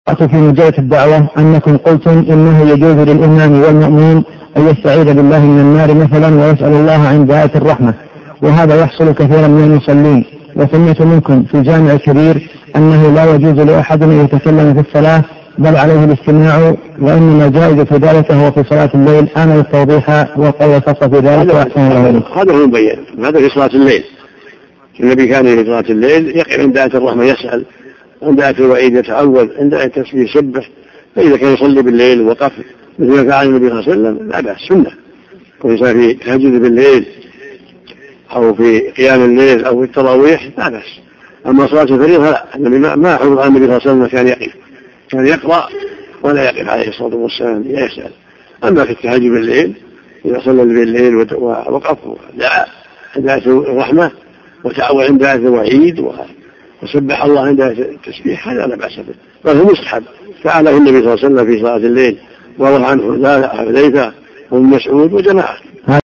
في مجال الدعوة أنكم قلتم إنه يجوز للإمام والمأموم أن يستعيذ بالله من النار مثلا ويسأل الله عند آية الرحمة، وهذا يحصل كثيرا من المصلين. وسمعت منكم في الجامع الكبير أنه لا يجوز لأحد أن يتكلم في الصلاة بل عليه الاستماع، وإنما جائز في ذلك هو في صلاة الليل. آمل التوضيح والقول الخاص في ذلك. هذا هو مبين، هذا في صلاة الليل. النبي كان في صلاة الليل يقف عند آية الرحمة يسأل، عند آية الوعيد يتعوذ، عند آية التسبيح يسبح. فإذا كان يصلي بالليل وقف مثل ما فعل النبي صلى الله عليه وسلم لا بأس، سنة. وإذا في تهجد بالليل أو في قيام الليل أو في التراويح لا بأس. أما صلاة الفريضة لا، النبي ما حفظ عن النبي صلى الله عليه وسلم كان يقف، كان يقرأ ولا يقف عليه الصلاة والسلام يسأل. أما في التهجد بالليل إذا صلى بالليل ووقف ودعا عند آية الرحمة وتعوذ عند آية الوعيد وسبح الله عند آية التسبيح هذا لا بأس به، بل هو مستحب. فعله النبي صلى الله عليه وسلم في صلاة الليل وروى عنه حذيفة وابن مسعود وجماعة.